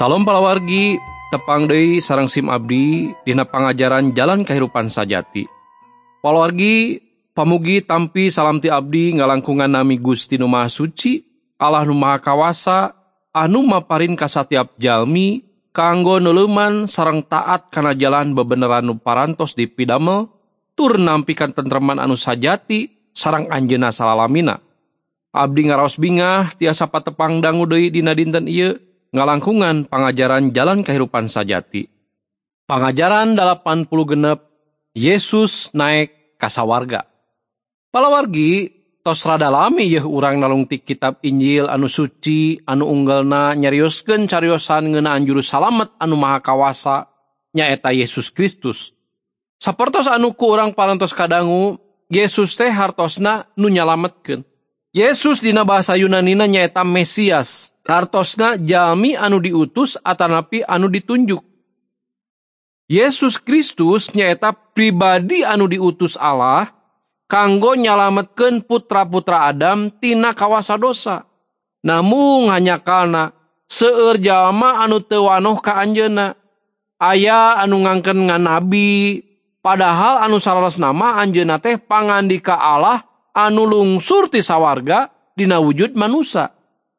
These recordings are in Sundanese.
Salam palawargi, tepang deui sareng sim abdi dina pangajaran jalan kahirupan sajati. Palawargi, pamugi tampi salam ti abdi ngalangkungan nami Gusti Nu Maha Suci, Allah Nu Maha Kawasa, anu maparin ka satiap jalmi kanggo neuleuman sareng taat kana jalan bebeneran nu parantos dipidamel, tur nampikan tentreman anu sajati sareng anjeunna salalamina. Abdi ngaraos bingah tiasa patepang dangu deui dina dinten ieu ngalangkungan pangajaran jalan kahirupan sajati. Pangajaran 80 genep, Yesus naik ka sawarga. Palawargi, tos rada lami yeuh urang nalung ti kitab Injil anu suci, anu unggalna nyarioskeun cariosan ngeunaan juru salamet anu maha kawasa, nyaeta Yesus Kristus. Sapertos anu ku urang parantos kadangu, Yesus teh hartosna nu nyalametkeun. Yesus dina bahasa Yunanina nyaeta Mesias, hartosna jalmi anu diutus atanapi anu ditunjuk. Yesus Kristus nyaeta pribadi anu diutus Allah kanggo nyalametkeun putra-putra Adam tina kawasa dosa. Namung hanyakalna seueur jalma anu teu wanoh ka anjeunna. Aya anu ngangkeun ngan nabi, padahal anu saraosna mah anjeunna teh pangandika Allah anu lungsur ti sawarga dina wujud manusa.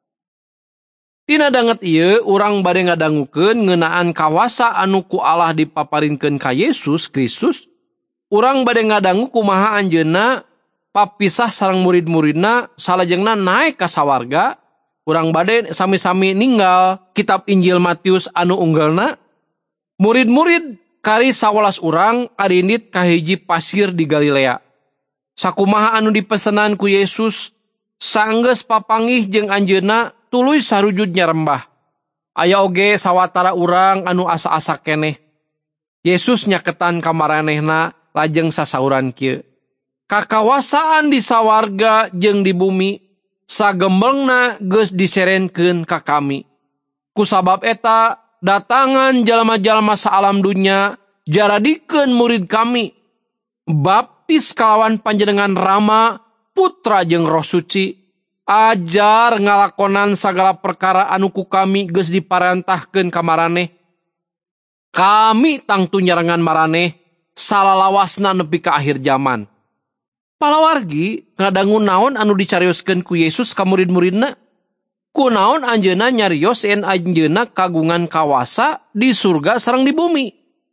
Tina danget ieu urang bade ngadangukeun ngeunaan kawasa anu ku Allah dipaparinkeun ka Yesus Kristus. Urang bade ngadangu kumaha anjeunna papisah sareng murid-muridna salajengna naek ka sawarga. Urang bade sami-sami ninggal kitab Injil Matius anu unggalna. Murid-murid kari 11 urang arindit ka hiji pasir di Galilea. Sakumaha anu dipesenan ku Yesus, sanggeus papanggih jeung anjeunna tuluy sarujud nyarembah. Aya oge sawatara urang anu asa-asa keneh. Yesus nyaketan ka maranehna lajeng sasauran kieu. Kakawasaan di sawarga jeung di bumi sagembengna geus diserenkeun ka kami. Kusabab eta datangan jalma-jalma saalam dunya jaradikeun murid kami. Baptis kalawan panjenengan Rama, Putra jeung Roh Suci. Ajar ngalakonan sagala perkara anu ku kami geus diparentahkeun ka maraneh. Kami tangtu nyarengan maraneh salalawasna nepi ka akhir zaman. Palawargi, ngadangu naon anu dicarioskeun ku Yesus ka murid-muridna? Kunaon anjeunna nyarios yen anjeunna kagungan kawasa di surga sareng di bumi?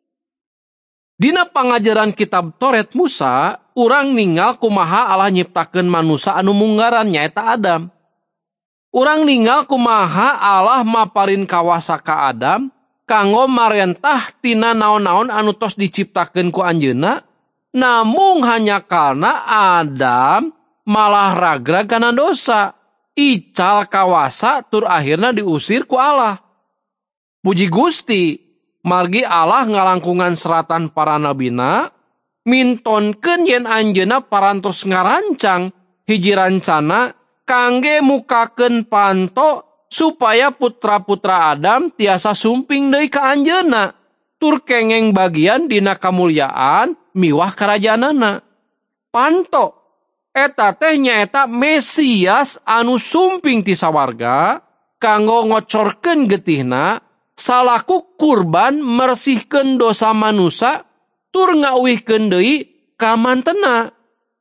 Dina pangajaran kitab Toret Musa, urang ningal kumaha Allah nyiptakeun manusia anu munggaran nyaeta Adam. Urang ningal kumaha Allah maparin kawasa ka Adam kanggo marentah tina naon-naon anu tos diciptakeun ku anjeunna, namung hanyakalna Adam malah ragrag kana dosa, ical kawasa tur akhirna diusir ku Allah. Puji Gusti, margi Allah ngalangkungan seratan para nabina, mintonkeun yen anjeunna parantos ngarancang hiji rancana kangge mukakeun panto supaya putra-putra Adam tiasa sumping deui ka anjeunna, tur kengeng bagian dina kamulyaan miwah karajaanana. Panto eta teh nyaeta Mesias anu sumping ti sawarga kanggo ngocorkeun getihna salaku kurban mersihkeun dosa manusia tur ngauwihkeun deui ka mantena.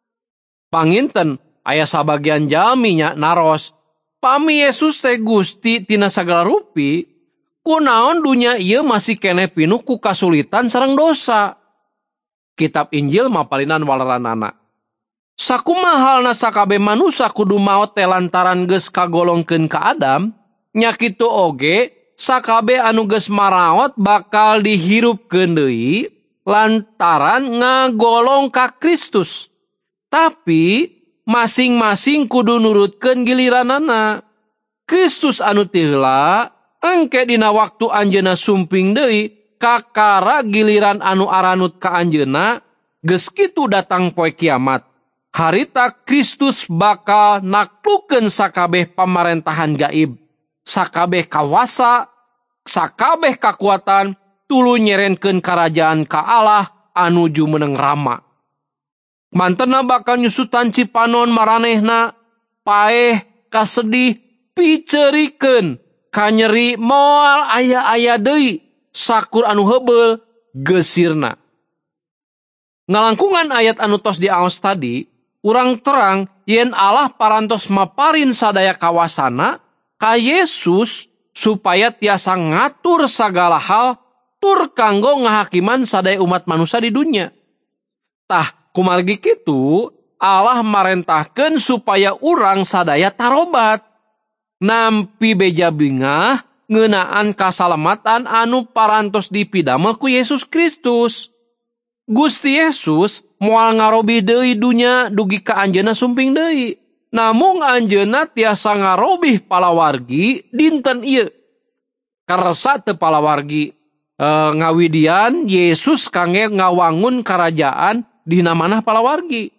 Panginten aya sabagian jalmi nya naros, pami Yesus teh Gusti tina sagala rupi, kunaon dunya ieu masih keneh pinuh ku kasulitan sareng dosa. Kitab Injil mapalinan walaranana. Sakumaha halna sakabeh manusia kudu maot teh lantaran geus kagolongkeun ka Adam, nya kitu oge sakabeh anu geus maraot bakal dihirupkeun deui lantaran ngagolong ka Kristus. Tapi masing-masing kudu nurutkeun giliranana. Kristus anu ti heula engke dina waktu anjeunna sumping deui kakara giliran anu aranut ka anjeunna geus kitu datang poe kiamat. Harita Kristus bakal naklukeun sakabeh pamarentahan gaib, sakabeh kawasa, sakabeh kakuatan, tuluy nyerenkeun karajaan ka Allah anu jumeneng Rama. Mantena bakal nyusutan cipanon maranehna, paeh, kasedih, picerikeun, kanyeri moal aya-aya deui sakur anu heubeul geusirna. Ngalangkungan ayat anu tos diaos tadi, urang terang yen Allah parantos maparin sadaya kawasana ka Yesus supaya tiasa ngatur sagala hal tur kanggo ngahakiman sadaya umat manusia di dunia. Tah kumargi kitu Allah marentahkeun supaya urang sadaya tarobat nampi beja bingah ngeunaan kasalamatan anu parantos dipidamel ku Yesus Kristus. Gusti Yesus moal ngarobi deui dunya dugi ka anjeunna sumping deui. Namung anjeunna tiasa ngarobih palawargi dinten ieu. Karesa teu palawargi ngawidian Yesus kangge ngawangun karajaan dina manah palawargi.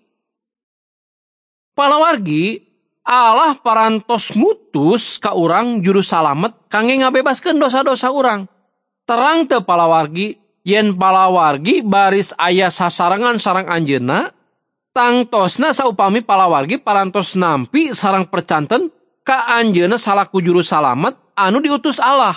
Palawargi Allah parantos mutus ka urang juru salamet kangge ngabebaskeun dosa-dosa urang. Terang teu palawargi yen palawargi baris aya sasarangan sareng anjeunna, tangtosna saupami palawargi parantos nampi sareng percanten ka anjeunna salaku juru salamet anu diutus Allah.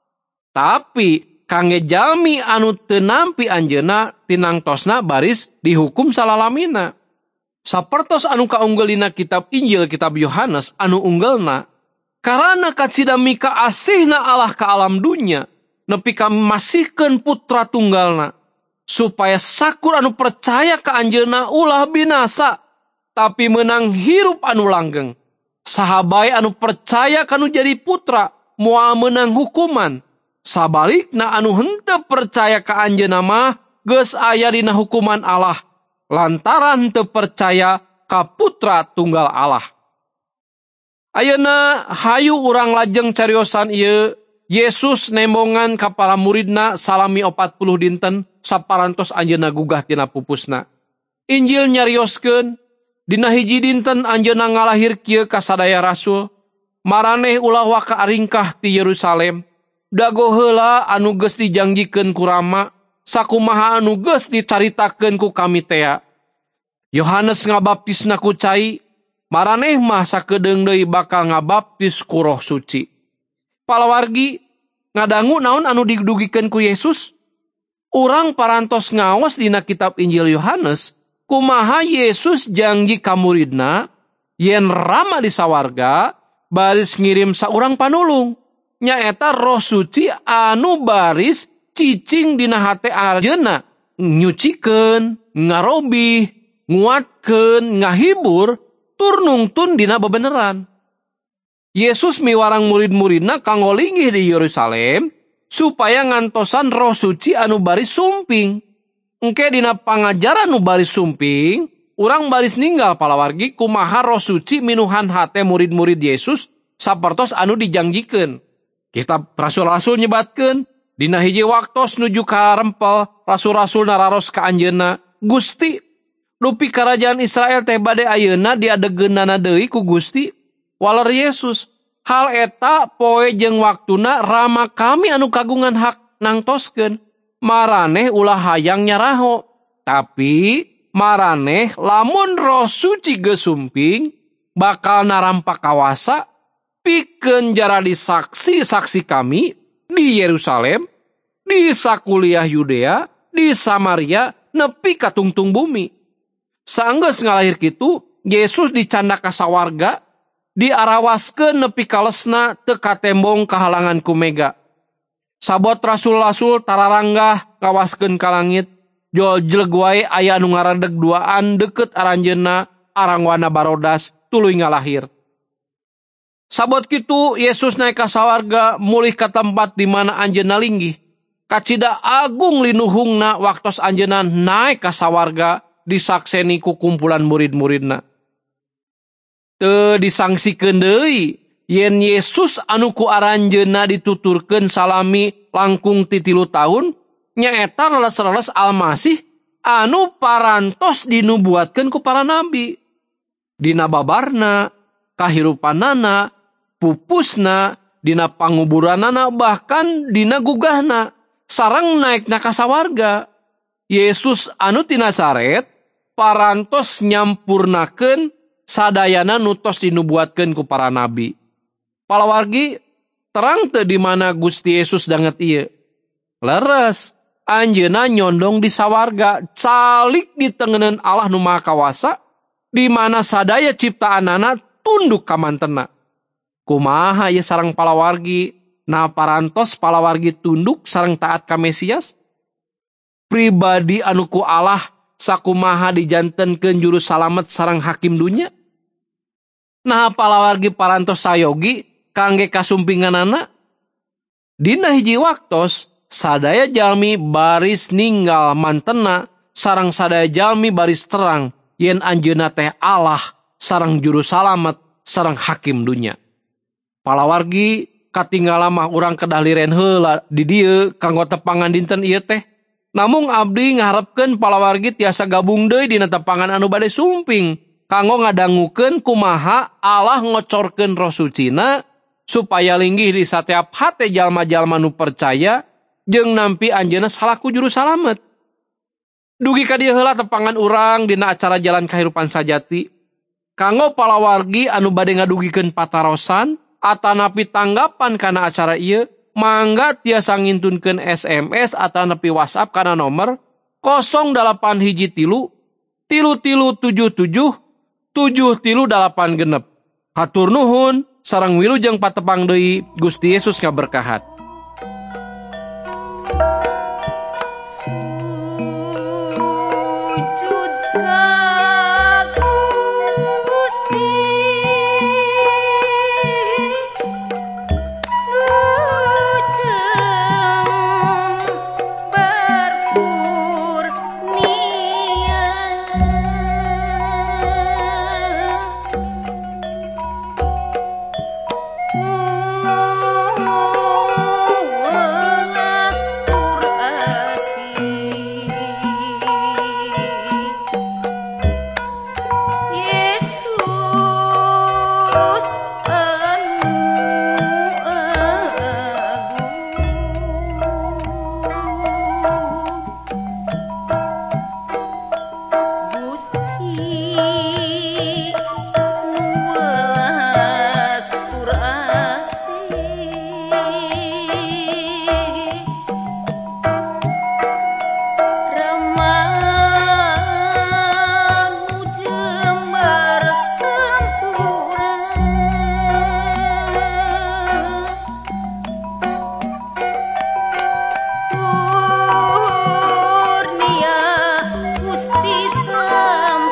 Tapi kangge jalmi anu teu nampi anjeunna tinangtosna baris dihukum salalamina. Sapertos anu kaunggelina kitab Injil kitab Yohanes anu unggelna, karana kacidami kaasihna Allah ka alam dunya, nepi ka masihkeun putra tunggalna, supaya sakur anu percaya ka anjeunna ulah binasa, tapi menang hirup anu langgeng. Sahabai anu percaya kanu jadi putra, moal menang hukuman. Sabalikna anu henteu percaya ka anjeunna mah geus aya dina hukuman Allah, lantaran teu percaya ka putra tunggal Allah. Ayeuna hayu urang lajeng cariosan ieu, Yesus nembongan ka para muridna salami 40 dinten saparantos anjeunna gugah tina pupusna. Injil nyarioskeun dina hiji dinten anjeunna ngalahir kieu ka sadaya rasul, maraneh ulah waka aringkah ti Yerusalem. Dago heula anu geus dijangjikeun ku Rama, sakumaha anu geus dicaritakeun ku kami tea. Yohanes ngabaptisna ku cai, maraneh mah sakedeung deui bakal ngabaptis ku Roh Suci. Palawargi, ngadangu naon anu didugikeun ku Yesus? Urang parantos ngaos dina kitab Injil Yohanes, kumaha Yesus janji ka muridna, yen Rama di sawarga, baris ngirim saurang panulung. Nyaeta Roh Suci anu baris cicing dina hate anjeunna, nyucikeun, ngarobih, nguatkeun, ngahibur, tur nungtun dina bebeneran. Yesus miwarang murid-muridna kanggo linggih di Yerusalem supaya ngantosan Roh Suci anu baris sumping. Engke dina pangajaran anu baris sumping, urang baris ninggal palawargi kumaha Roh Suci minuhan hate murid-murid Yesus sapertos anu dijangjikeun. Kitab rasul-rasul nyebatkeun dina hiji waktos nuju ka rempel rasul-rasul nararos ka anjeunna, Gusti, dupi karajaan Israel teh bade ayeuna diadegeunana deui ku Gusti. Waler Yesus, hal eta poe jeung waktuna Rama kami anu kagungan hak nangtoskeun, maraneh ulah hayang nyaraho. Tapi maraneh lamun Roh Suci geus sumping bakal narampa kawasa pikeun jaradi saksi-saksi kami di Yerusalem, di sakuliah Yudea, di Samaria, nepi ka tungtung bumi. Saenggeus ngalahir kitu, Yesus dicanda ka sawarga, diarawaskeun nepi ka lesna teu katembong kahalangan ku mega. Sabot rasul-rasul tararanggah ngawaskeun ka langit, jol jeleg wae aya anu ngaradeg duaan deukeut aranjeunna arangwana Barodas tuluy ngalahir. Sabot kitu Yesus naik ka sawarga mulih ka tempat di mana anjeunna linggih. Kacida agung linuhungna waktos anjeunna naik ka sawarga disakseni ku kumpulan murid-muridna. Teu disangsikeun deui yen Yesus anu ku aranjeunna dituturkeun salami langkung ti 3 taun nyaeta leles-leles Almasih anu parantos dinubuatkeun ku para nabi. Dina babarna, kahirupanana, pupusna, dina panguburanana, bahkan dina gugahna, sareng naikna ka sawarga. Yesus anu ti Nazaret parantos nyampurnakeun sadayana nutos dinubuatkeun ku para nabi. Palawargi, terang teu di mana Gusti Yesus danget ieu. Leres, anjeunna nyondong di sawarga, calik di tengeneun Allah nu Maha Kawasa, di mana sadaya ciptaanana tunduk ka mantenna. Kumaha ieu sareng palawargi, nah parantos palawargi tunduk sareng taat ka Mesias? Pribadi anu ku Allah sakumaha dijantenkeun juru salamet sareng hakim dunya? Nah palawargi parantos sayogi kangge kasumpinganana? Dina hiji waktos sadaya jalmi baris ninggal mantena sareng sadaya jalmi baris terang yen anjeunna teh Allah sareng juru salamet sareng hakim dunya. Palawargi katinggala mah urang kedah liren heula di dieu kanggo tepangan dinten ieu teh. Namung abdi ngaharepkeun palawargi tiasa gabung deui dina tepangan anu bade sumping kanggo ngadangukeun kumaha Allah ngocorkeun Roh Sucina supaya linggih di satiap hate jalma-jalma nu percaya jeung nampi anjeunna salaku juru salamet. Dugi ka dieu heula tepangan urang dina acara Jalan Kahirupan Sajati. Kanggo palawargi anu bade ngadugikeun patarosan atanapi tanggapan kana acara ieu, mangga tiasa ngintunkeun SMS atanapi WhatsApp kana nomor 0813 3377 7386. Hatur nuhun sareng wilujeng patepang deui Gusti Yesus ngaberkahat.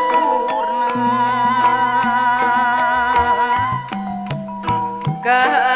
Ka